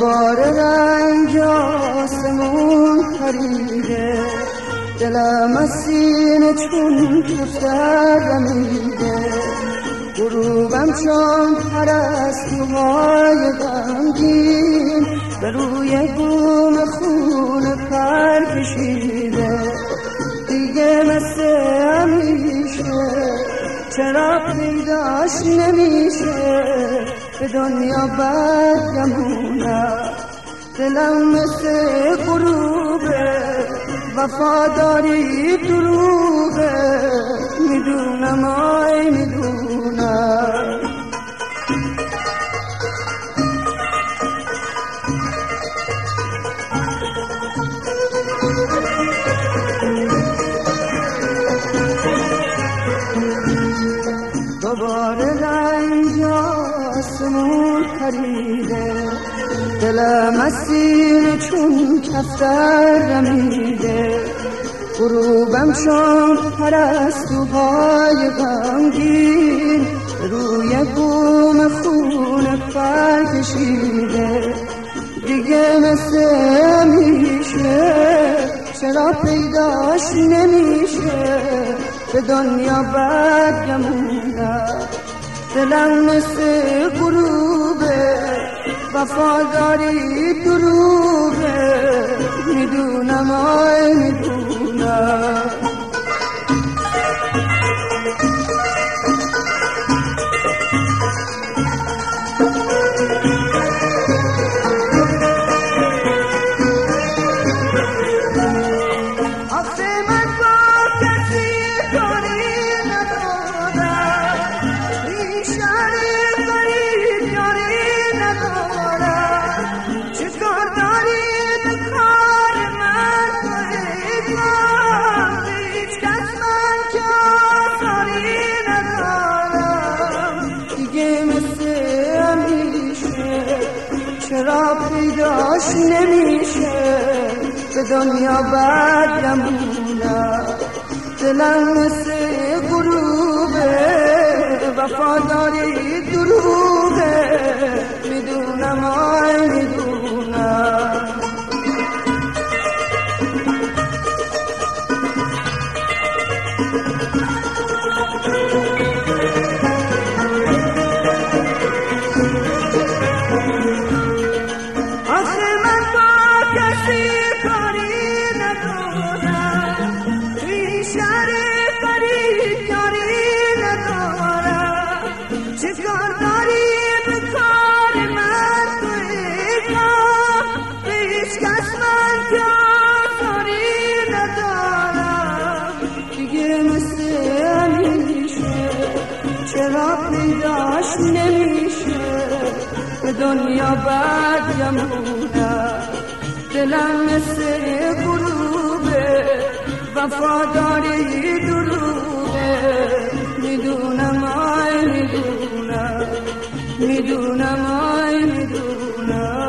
دوباره رنگ آسمون پریده، دلم از سینه چون دفتر رمیده. غروبم چون پرستوهای غمگین به روی بوم خون پر کشیده. دیگه مثل همیشه چرا پیداش نمیشه، به دنیا برگمونم. دلم مثل غروبه، وفاداری دروغه، میدونم آی میدونم. دوباره رنگ آسمون پریده، دلم از سینه چون کفتر رمیده. غروبم چون پرستوهای غمگین روی بوم خون پر کشیده. دیگه مثل همیشه چرا پیداش نمیشه، به دنیا برگمونم. دلم مثل غروبه، وفاداری دروغه، میدونم آی میدونم. چرا پیداش نمیشه، به دنیا برگمونم. دلم مثل غروبه، وفاداری دروغه، میدونم آی میدونم. چرا پیداش نمیشه، به دنیا برگمونم. دلم مثل غروبه، وفاداری دروغه، میدونم آی میدونم، میدونم آی میدونم.